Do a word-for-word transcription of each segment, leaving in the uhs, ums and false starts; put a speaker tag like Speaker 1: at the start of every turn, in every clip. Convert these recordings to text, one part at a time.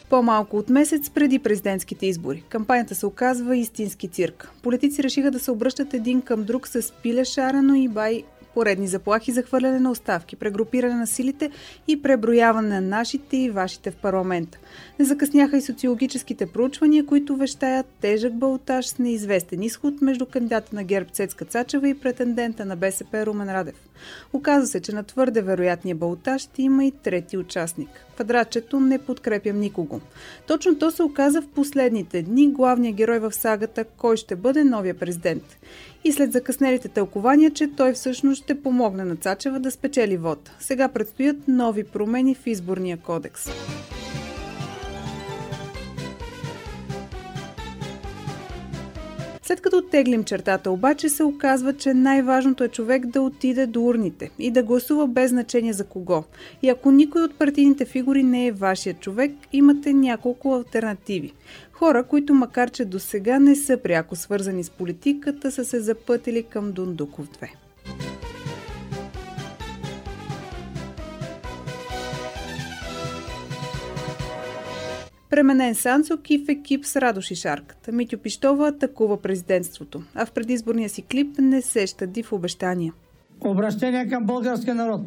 Speaker 1: По-малко от месец преди президентските избори. Кампанията се оказва истински цирк. Политици решиха да се обръщат един към друг с пиле шарено и бай поредни заплахи за хвърляне на оставки, прегрупиране на силите и преброяване на нашите и вашите в парламента. Не закъсняха и социологическите проучвания, които вещаят тежък балотаж с неизвестен изход между кандидата на ГЕРБ Цецка Цачева и претендента на БСП Румен Радев. Оказва се, че на твърде вероятния балотаж ще има и трети участник. Квадратчето "Не подкрепям никого". Точно то се оказа в последните дни главният герой в сагата "Кой ще бъде новия президент?" И след закъснелите тълкования, че той всъщност ще помогне на Цачева да спечели вот. Сега предстоят нови промени в изборния кодекс. След като оттеглим чертата обаче, се оказва, че най-важното е човек да отиде до урните и да гласува без значение за кого. И ако никой от партийните фигури не е вашия човек, имате няколко алтернативи. Хора, които макар че досега не са пряко свързани с политиката, са се запътили към Дондуков две. Пременен Санцук и в екип с Радош и Шарката. Митьо Пищова атакува президентството, а в предизборния си клип не се щади в обещания.
Speaker 2: Обращение към българския народ.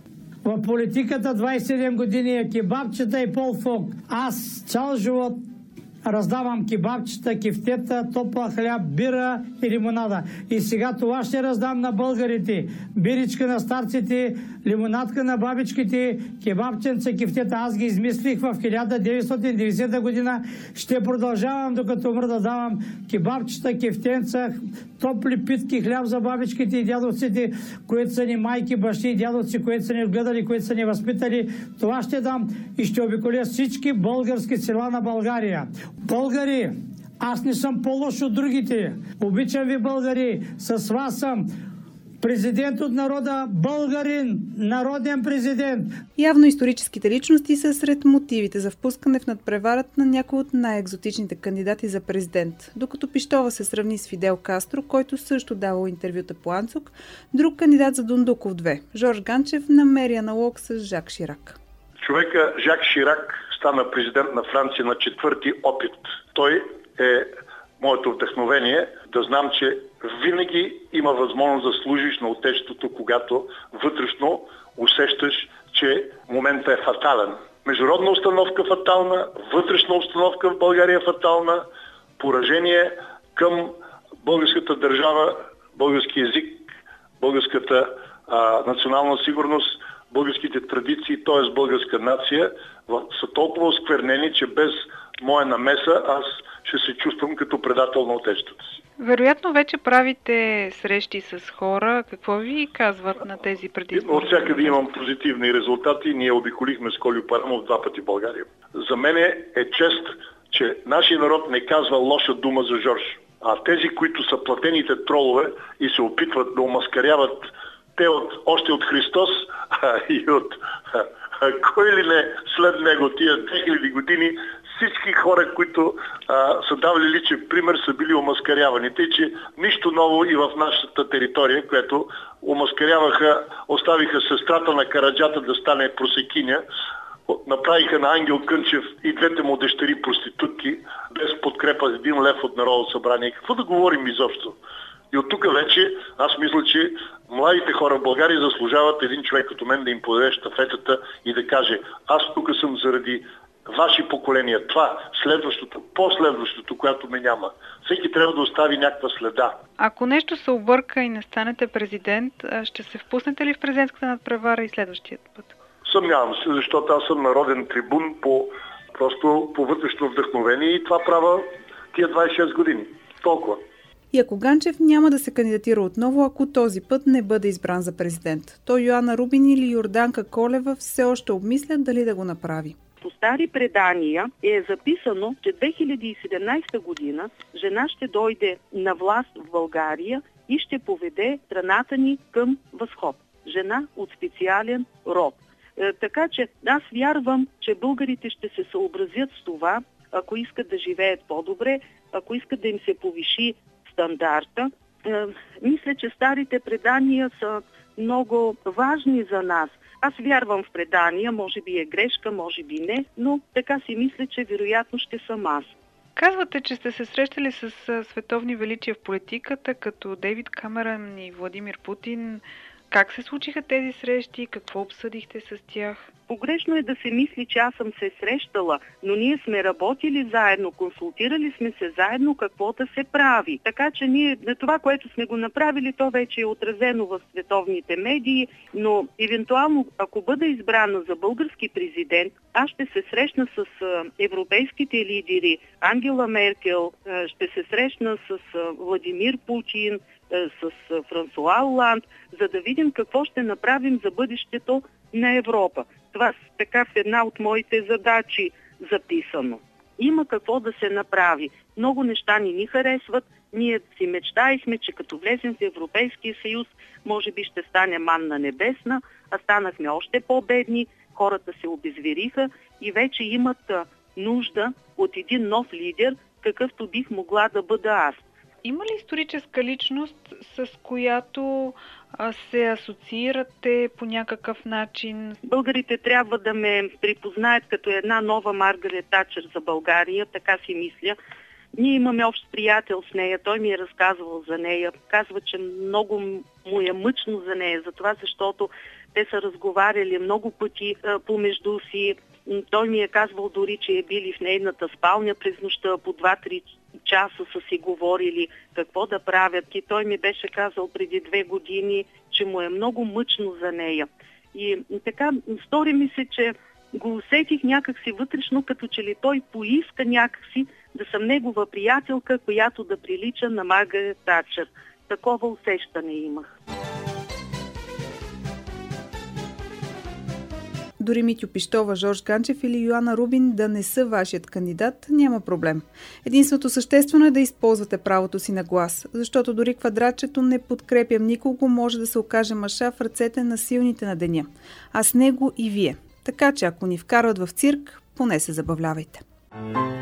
Speaker 2: В политиката двайсет и седем години е кебабчета и полфок. Аз цял живот раздавам кебабчета, кифтета, топла хляб, бира и лимонада. И сега това ще раздам на българите. Биричка на старците, лимонадка на бабичките, кебабченца, кифтета. Аз ги измислих в хиляда деветстотин и деветдесета година. Ще продължавам докато умра да давам кебабчета, кифтенца, топли питки, хляб за бабичките и дядовците, които са ни майки, бащи и дядовци, които са ни гледали, които са ни възпитали. Това ще дам и ще обиколя всички български села на България. Българи, аз не съм по-лош от другите. Обичам ви, българи. С вас съм президент от народа, българин, народен президент.
Speaker 1: Явно историческите личности са сред мотивите за впускане в надпреварата на някои от най-екзотичните кандидати за президент. Докато Пищова се сравни с Фидел Кастро, който също давал интервюта по Анцук, друг кандидат за Дондуков две. Жорж Ганчев намери аналог с Жак Ширак.
Speaker 3: Човека Жак Ширак стана президент на Франция на четвърти опит. Той е моето вдъхновение да знам, че винаги има възможност да служиш на отечеството, когато вътрешно усещаш, че моментът е фатален. Международна установка фатална, вътрешна установка в България фатална, поражение към българската държава, български език, българската а, национална сигурност, българските традиции, т.е. българска нация, са толкова осквернени, че без моя намеса аз ще се чувствам като предател на отечеството си.
Speaker 1: Вероятно вече правите срещи с хора. Какво ви казват на тези предизбори?
Speaker 3: От всякъде имам позитивни резултати. Ние обиколихме с Кольо Парамов два пъти България. За мен е чест, че нашия народ не казва лоша дума за Жорж. А тези, които са платените тролове и се опитват да омаскаряват те от, още от Христос а, и от а, а, кой ли не след него тия две хиляди години, всички хора, които а, са давали личен пример, са били омаскарявани. Тъй, че нищо ново и в нашата територия, което омаскаряваха, оставиха сестрата на Караджата да стане просекиня, направиха на Ангел Кънчев и двете му дъщери проститутки, без подкрепа с един лев от Народното събрание. Какво да говорим изобщо? И от тук вече аз мисля, че младите хора в България заслужават един човек като мен да им подаде щафетата и да каже: аз тук съм заради ваши поколения, това, следващото, последващото, което ме няма. Всеки трябва да остави някаква следа.
Speaker 1: Ако нещо се обърка и не станете президент, ще се впуснете ли в президентската надпревара и следващия път?
Speaker 3: Съмнявам се, защото аз съм народен трибун по, просто по вътрешно вдъхновение и това правя тия двайсет и шест години. Толкова.
Speaker 1: И ако Ганчев няма да се кандидатира отново, ако този път не бъде избран за президент, то Йоанна Рубин или Йорданка Колева все още обмислят дали да го направи.
Speaker 4: По стари предания е записано, че две хиляди и седемнадесета година жена ще дойде на власт в България и ще поведе страната ни към възход. Жена от специален род. Е, така че аз вярвам, че българите ще се съобразят с това, ако искат да живеят по-добре, ако искат да им се повиши стандарта. Е, мисля, че старите предания са много важни за нас. Аз вярвам в предания, може би е грешка, може би не, но така си мисля, че вероятно ще съм аз.
Speaker 1: Казвате, че сте се срещали с световни величия в политиката, като Дейвид Камерън и Владимир Путин. Как се случиха тези срещи? Какво обсъдихте с тях?
Speaker 4: Погрешно е да се мисли, че аз съм се срещала, но ние сме работили заедно, консултирали сме се заедно какво да се прави. Така че ние, това, което сме го направили, то вече е отразено в световните медии, но евентуално, ако бъда избрана за български президент, аз ще се срещна с европейските лидери, Ангела Меркел, ще се срещна с Владимир Путин, с Франсуа Оланд, за да видим какво ще направим за бъдещето на Европа. Това така в една от моите задачи записано. Има какво да се направи. Много неща ни ни харесват. Ние си мечтаихме, че като влезем в Европейския съюз, може би ще стане манна небесна, а станахме още по-бедни, хората се обезвериха и вече имат нужда от един нов лидер, какъвто бих могла да бъда аз.
Speaker 1: Има ли историческа личност, с която а, се асоциирате по някакъв начин?
Speaker 4: Българите трябва да ме припознаят като една нова Маргарет Тачър за България, така си мисля. Ние имаме общ приятел с нея, той ми е разказвал за нея. Казва, че много му е мъчно за нея, за това, защото те са разговаряли много пъти а, помежду си. Той ми е казвал дори, че е били в нейната спалня през нощта, по два-три часа са си говорили какво да правят. И той ми беше казал преди две години, че му е много мъчно за нея. И така, стори ми се, че го усетих някакси вътрешно, като че ли той поиска някакси да съм негова приятелка, която да прилича на Маргарет Тачър. Такова усещане имах.
Speaker 1: Дори Митю Пищова, Жорж Ганчев или Йоана Рубин да не са вашият кандидат, няма проблем. Единственото съществено е да използвате правото си на глас, защото дори квадратчето "не подкрепям никого" може да се окаже маша в ръцете на силните на деня. А с него и вие. Така че ако ни вкарват в цирк, поне се забавлявайте.